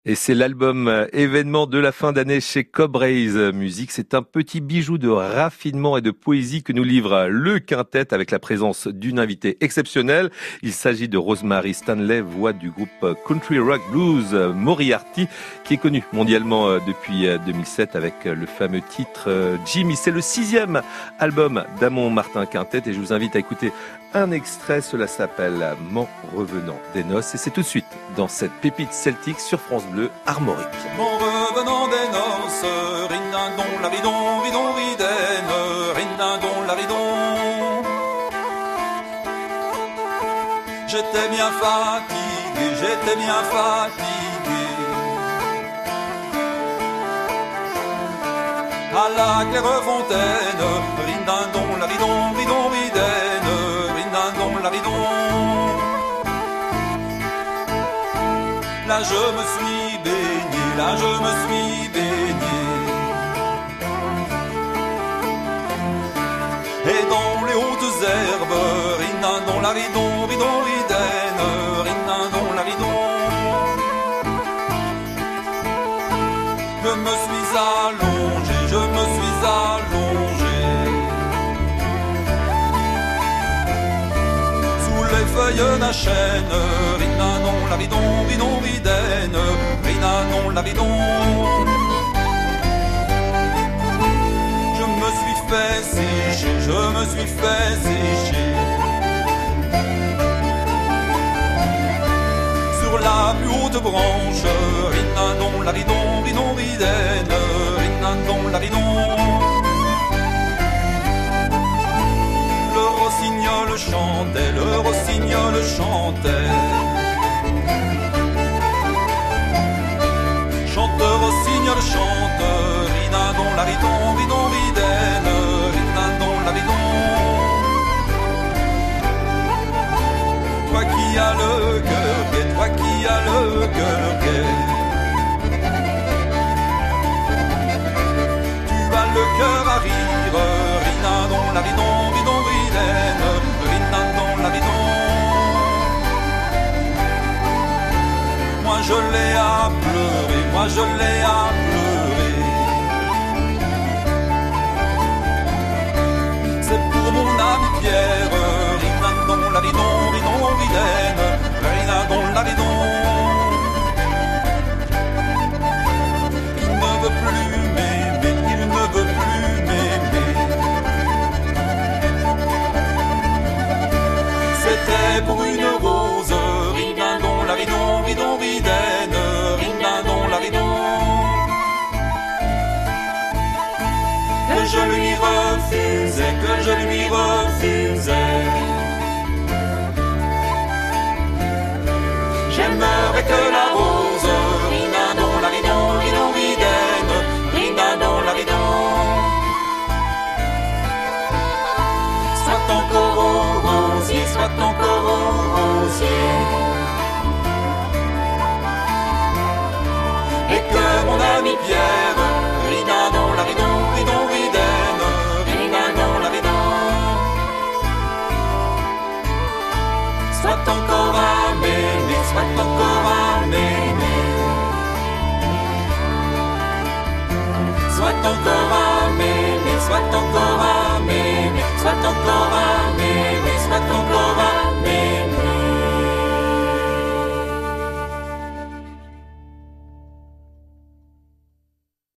Et c'est l'album événement de la fin d'année chez Cobraze Music. C'est un petit bijou de raffinement et de poésie que nous livre le quintet avec la présence d'une invitée exceptionnelle. Il s'agit de Rosemary Stanley, voix du groupe Country Rock Blues Moriarty, qui est connu mondialement depuis 2007 avec le fameux titre Jimmy. C'est le 6e album d'Amon Martin Quintet et je vous invite à écouter un extrait. Cela s'appelle M'en revenant des noces et c'est tout de suite dans cette pépite celtique sur France Bleu Armorique. M'en revenant des noces, ridindon, la ridon, ridon, ridaine, ridindon, la ridon. J'étais bien fatigué, j'étais bien fatigué. À la claire fontaine, ridindon, la ridon, ridon, ridaine, ridindon, la ridon. Là je me suis baigné, là je me suis baigné. Et dans les hautes herbes, ridindon, la ridon, ridon, ridaine, ridindon, la ridon. Je me suis allongé, je me suis allongé. Sous les feuilles d'un chêne, ridindon, la ridon, ridon, ridaine, ridindon, la ridon. Je me suis fait sécher, je me suis fait sécher. Sur la plus haute branche, ridindon, la ridon, ridon, ridaine, ridindon, la ridon. Le rossignol chantait, le rossignol chantait. Chante, rossignol chante, ridindon, la ridon, ridon, ridaine, ridindon, la ridon. Toi qui as le cœur gai, toi qui as le cœur gai. Tu as le cœur à rire, ridindon, la ridon, ridon, ridaine, ridindon, la ridon. Moi je l'ai à pleurer, moi je l'ai à pleurer. C'est pour mon ami Pierre, ridindon, la ridon, ridon, ridaine, ridindon, la ridon. Il ne veut plus m'aimer, il ne veut plus m'aimer. C'était pour une rose, ridindon, la ridon, ridon, ridaine, ridindon, la ridon. Que je lui refusais, que je lui refusais. J'aimerais que la rose, ridindon, la ridon, ridon, ridaine, ridindon, la ridon. Soit encore au rosier, soit encore au rosier. Et que mon ami Pierre, ridindon, la ridon, ridon, ridaine, ridindon, la ridon. Soit encore à m'aimer, soit encore à m'aimer. Soit encore à m'aimer, soit encore à m'aimer, soit encore à